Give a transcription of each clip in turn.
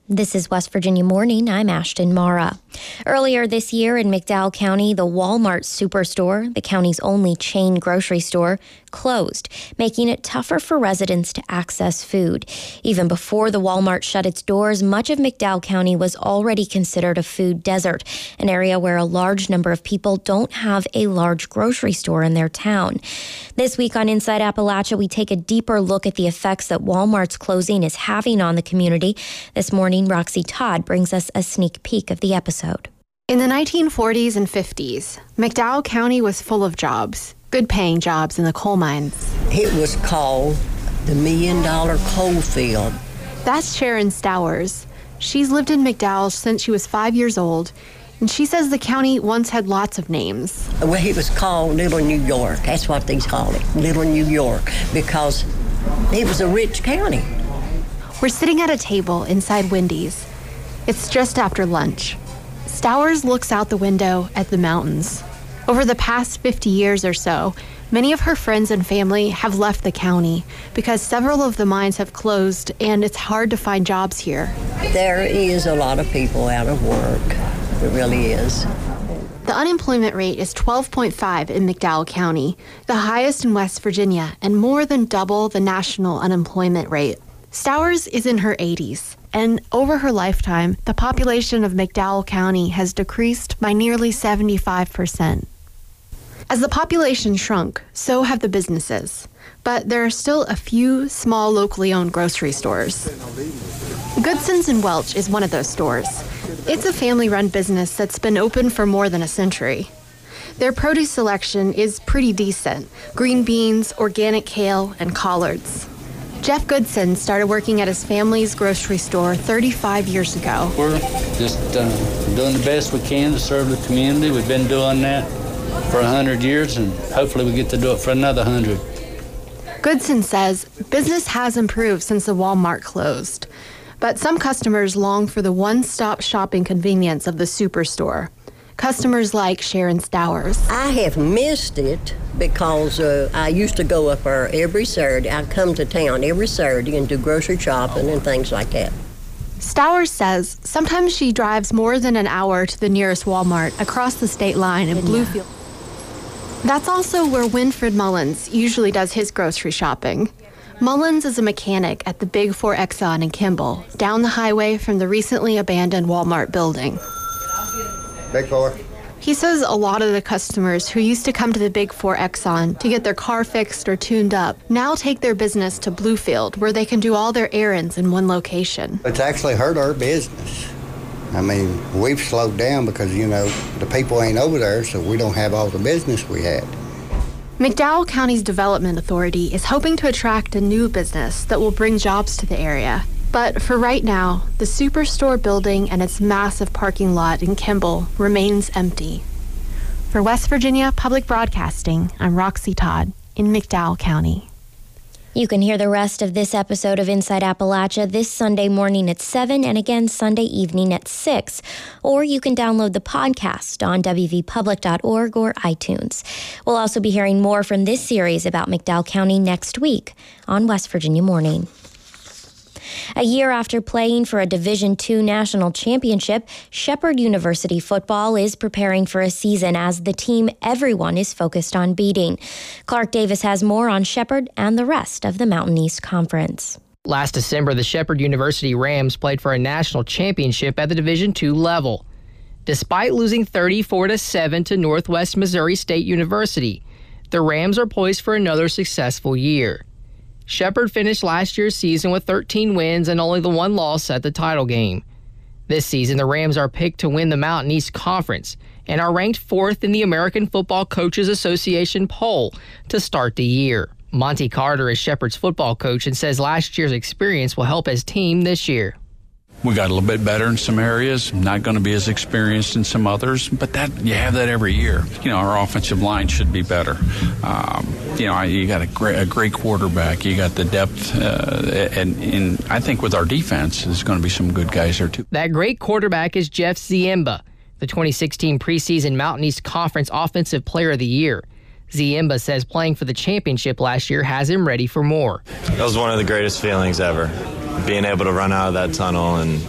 This is West Virginia Morning. I'm Ashton Mara. Earlier this year in McDowell County, the Walmart Superstore, the county's only chain grocery store, closed, making it tougher for residents to access food. Even before the Walmart shut its doors, much of McDowell County was already considered a food desert, an area where a large number of people don't have a large grocery store in their town. This week on Inside Appalachia, we take a deeper look at the effects that Walmart's closing is having on the community. This morning, Roxy Todd brings us a sneak peek of the episode. In the 1940s and 50s, McDowell County was full of jobs, good-paying jobs in the coal mines. It was called the $1 Million Coal Field. That's Sharon Stowers. She's lived in McDowell since she was 5 years old, and she says the county once had lots of names. Well, it was called Little New York. That's what they call it, Little New York, because it was a rich county. We're sitting at a table inside Wendy's. It's just after lunch. Stowers looks out the window at the mountains. Over the past 50 years or so, many of her friends and family have left the county because several of the mines have closed and it's hard to find jobs here. There is a lot of people out of work. It really is. The unemployment rate is 12.5 in McDowell County, the highest in West Virginia, and more than double the national unemployment rate. Stowers is in her 80s, and over her lifetime, the population of McDowell County has decreased by nearly 75%. As the population shrunk, so have the businesses. But there are still a few small locally owned grocery stores. Goodson's in Welch is one of those stores. It's a family-run business that's been open for more than a century. Their produce selection is pretty decent: green beans, organic kale, and collards. Jeff Goodson started working at his family's grocery store 35 years ago. We're just doing the best we can to serve the community. We've been doing that for 100 years, and hopefully we get to do it for another 100. Goodson says business has improved since the Walmart closed, but some customers long for the one-stop shopping convenience of the superstore. Customers like Sharon Stowers. I have missed it because I used to go up there every Saturday. I'd come to town every Saturday and do grocery shopping and things like that. Stowers says sometimes she drives more than an hour to the nearest Walmart across the state line in Bluefield. That's also where Winfred Mullins usually does his grocery shopping. Mullins is a mechanic at the Big 4 Exxon in Kimball, down the highway from the recently abandoned Walmart building. Big 4. He says a lot of the customers who used to come to the Big 4 Exxon to get their car fixed or tuned up now take their business to Bluefield, where they can do all their errands in one location. It's actually hurt our business. I mean, we've slowed down because, the people ain't over there, so we don't have all the business we had. McDowell County's Development Authority is hoping to attract a new business that will bring jobs to the area. But for right now, the Superstore building and its massive parking lot in Kimball remains empty. For West Virginia Public Broadcasting, I'm Roxy Todd in McDowell County. You can hear the rest of this episode of Inside Appalachia this Sunday morning at 7 and again Sunday evening at 6. Or you can download the podcast on wvpublic.org or iTunes. We'll also be hearing more from this series about McDowell County next week on West Virginia Morning. A year after playing for a Division II national championship, Shepherd University football is preparing for a season as the team everyone is focused on beating. Clark Davis has more on Shepherd and the rest of the Mountain East Conference. Last December, the Shepherd University Rams played for a national championship at the Division II level. Despite losing 34-7 to Northwest Missouri State University, the Rams are poised for another successful year. Shepherd finished last year's season with 13 wins and only the one loss at the title game. This season, the Rams are picked to win the Mountain East Conference and are ranked 4th in the American Football Coaches Association poll to start the year. Monty Carter is Shepherd's football coach and says last year's experience will help his team this year. We got a little bit better in some areas, not going to be as experienced in some others, but you have that every year. Our offensive line should be better. You got a great quarterback. You got the depth, and I think with our defense, there's going to be some good guys there too. That great quarterback is Jeff Ziemba, the 2016 preseason Mountain East Conference Offensive Player of the Year. Ziemba says playing for the championship last year has him ready for more. That was one of the greatest feelings ever. Being able to run out of that tunnel and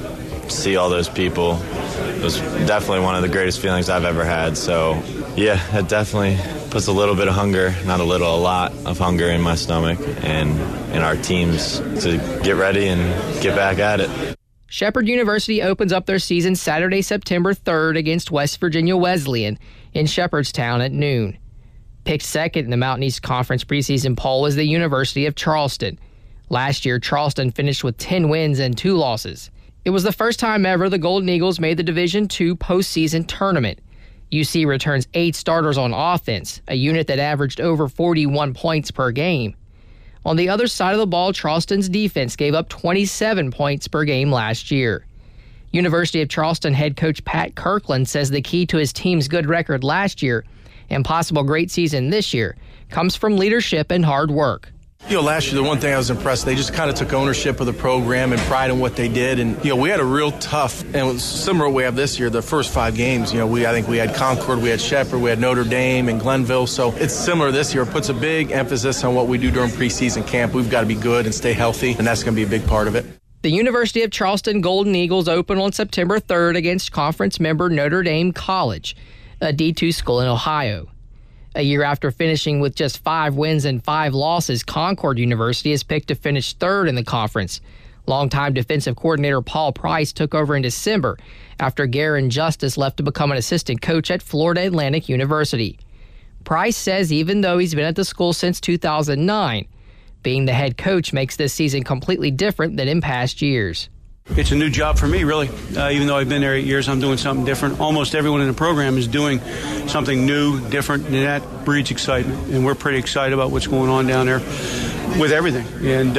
see all those people, it was definitely one of the greatest feelings I've ever had. So, yeah, it definitely puts a little bit of hunger, not a little, a lot of hunger in my stomach and in our teams to get ready and get back at it. Shepherd University opens up their season Saturday, September 3rd against West Virginia Wesleyan in Shepherdstown at noon. Picked second in the Mountain East Conference preseason poll is the University of Charleston. Last year, Charleston finished with 10 wins and 2 losses. It was the first time ever the Golden Eagles made the Division II postseason tournament. UC returns 8 starters on offense, a unit that averaged over 41 points per game. On the other side of the ball, Charleston's defense gave up 27 points per game last year. University of Charleston head coach Pat Kirkland says the key to his team's good record last year and possible great season this year comes from leadership and hard work. Last year, the one thing I was impressed, they just kind of took ownership of the program and pride in what they did. And, we had a real tough, and it was similar to what we have this year, the first 5 games. I think we had Concord, we had Shepherd, we had Notre Dame and Glenville. So it's similar this year. It puts a big emphasis on what we do during preseason camp. We've got to be good and stay healthy, and that's going to be a big part of it. The University of Charleston Golden Eagles open on September 3rd against conference member Notre Dame College, a D2 school in Ohio. A year after finishing with just 5 wins and 5 losses, Concord University is picked to finish 3rd in the conference. Longtime defensive coordinator Paul Price took over in December after Garen Justice left to become an assistant coach at Florida Atlantic University. Price says even though he's been at the school since 2009, being the head coach makes this season completely different than in past years. It's a new job for me, really. Even though I've been there 8 years, I'm doing something different. Almost everyone in the program is doing something new, different, and that breeds excitement. And we're pretty excited about what's going on down there with everything. And,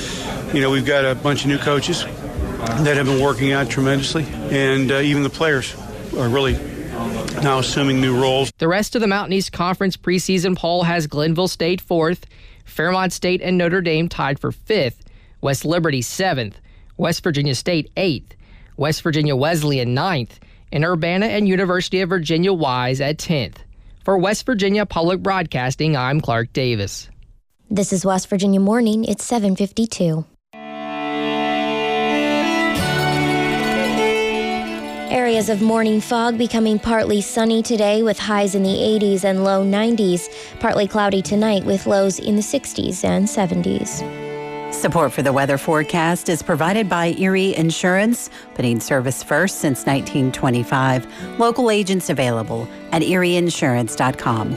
we've got a bunch of new coaches that have been working out tremendously. And even the players are really now assuming new roles. The rest of the Mountain East Conference preseason poll has Glenville State 4th, Fairmont State and Notre Dame tied for 5th, West Liberty 7th, West Virginia State 8th, West Virginia Wesleyan 9th, and Urbana and University of Virginia Wise at 10th. For West Virginia Public Broadcasting, I'm Clark Davis. This is West Virginia Morning. It's 7:52. Areas of morning fog becoming partly sunny today with highs in the 80s and low 90s. Partly cloudy tonight with lows in the 60s and 70s. Support for the weather forecast is provided by Erie Insurance, putting service first since 1925. Local agents available at erieinsurance.com.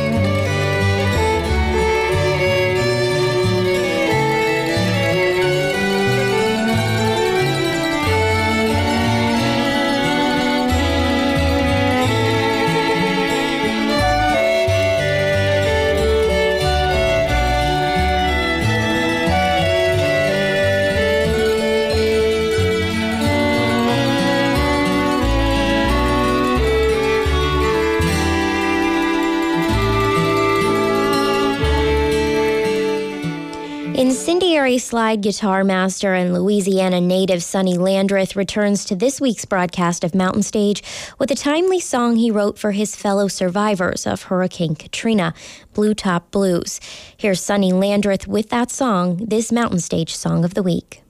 Incendiary slide guitar master and Louisiana native Sonny Landreth returns to this week's broadcast of Mountain Stage with a timely song he wrote for his fellow survivors of Hurricane Katrina, Blue Top Blues. Here's Sonny Landreth with that song, this Mountain Stage Song of the Week.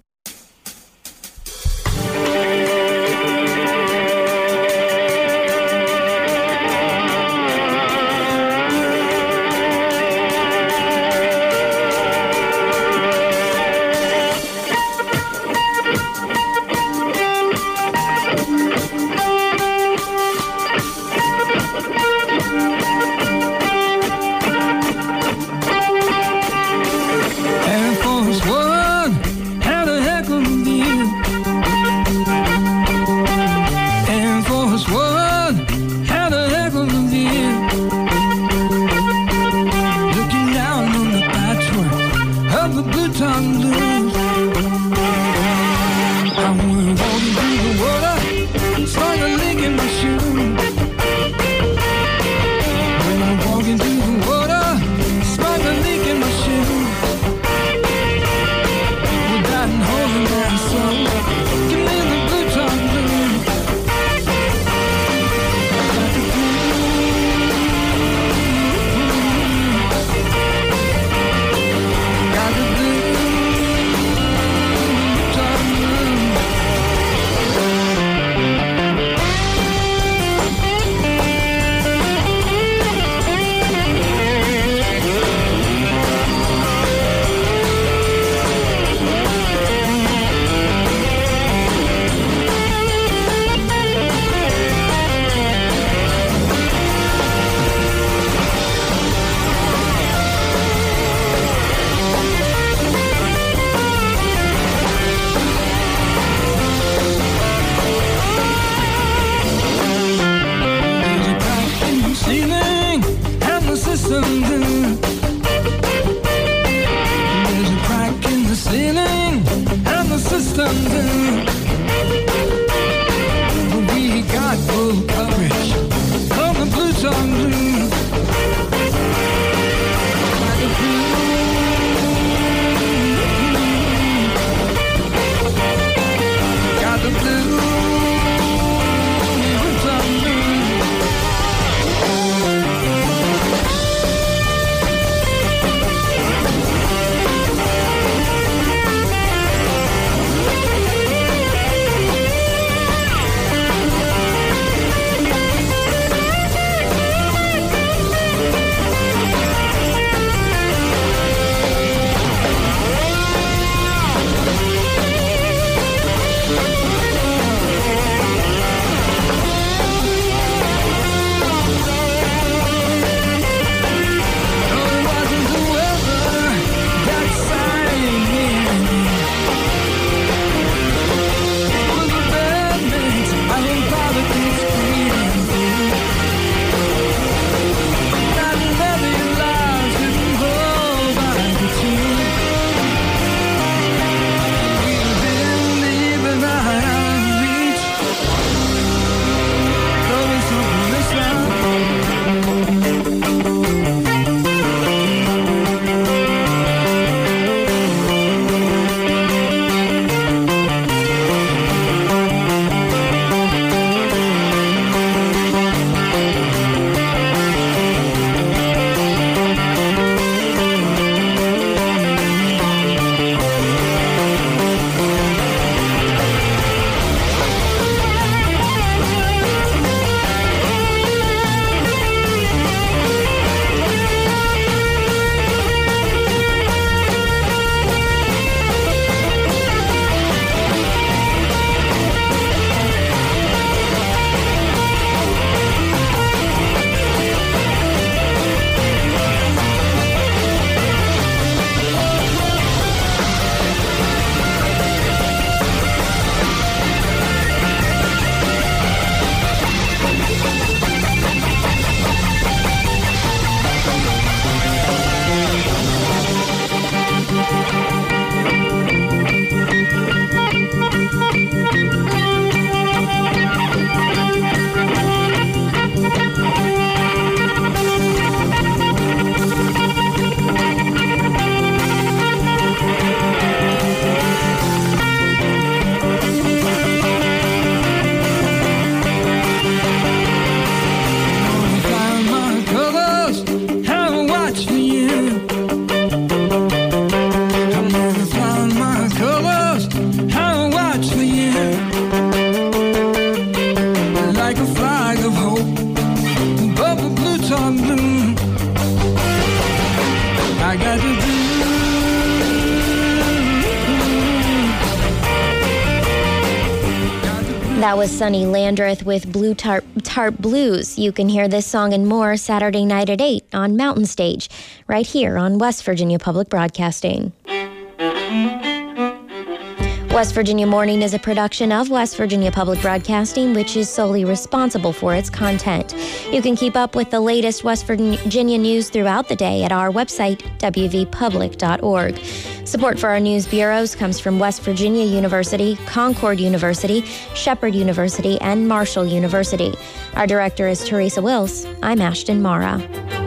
Air Force One had a like a flag of hope above the blue top moon. I got the blue. That was Sonny Landreth with Blue Tarp Blues. You can hear this song and more Saturday night at 8 on Mountain Stage, right here on West Virginia Public Broadcasting. West Virginia Morning is a production of West Virginia Public Broadcasting, which is solely responsible for its content. You can keep up with the latest West Virginia news throughout the day at our website, wvpublic.org. Support for our news bureaus comes from West Virginia University, Concord University, Shepherd University, and Marshall University. Our director is Teresa Wills. I'm Ashton Mara.